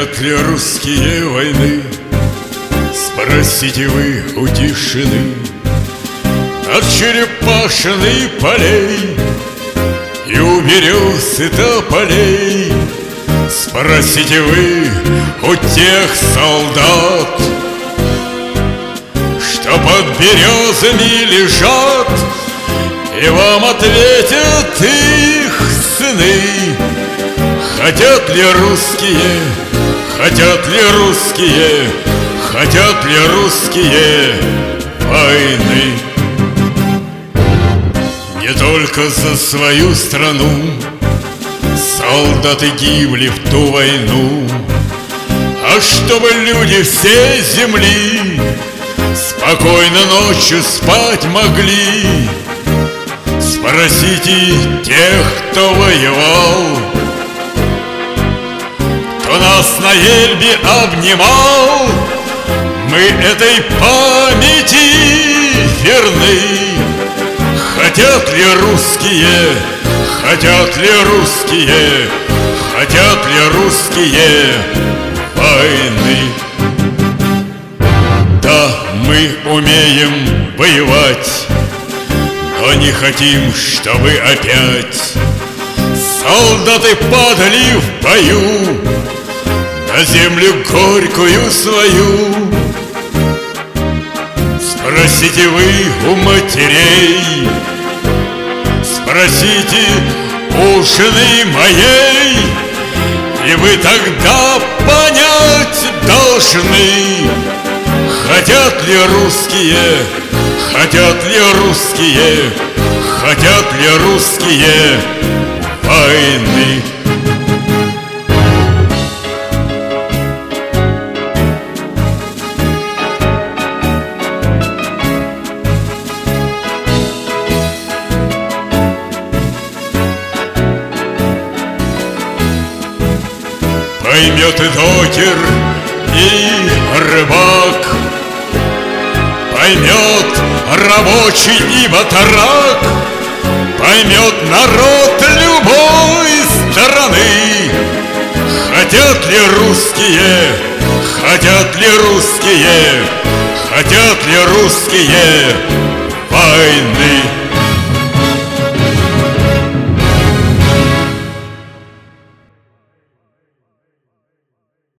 Хотят ли русские войны? Спросите вы у тишины. От черепашины полей и у берез и тополей спросите вы у тех солдат, что под березами лежат, и вам ответят их сыны. Хотят ли русские, хотят ли русские, хотят ли русские войны? Не только за свою страну солдаты гибли в ту войну, а чтобы люди всей земли спокойно ночью спать могли. Спросите тех, кто воевал, кто нас на Эльбе обнимал. Мы этой памяти верны. Хотят ли русские, хотят ли русские, хотят ли русские войны? Да, мы умеем воевать, но не хотим, чтобы опять солдаты падали в бою на землю горькую свою. Спросите вы у матерей, спросите у жены моей, и вы тогда понять должны. Хотят ли русские, хотят ли русские, хотят ли русские войны? Поймет и докер, и рыбак, поймет рабочий и батрак, поймет народ любой страны. Хотят ли русские, хотят ли русские, хотят ли русские войны?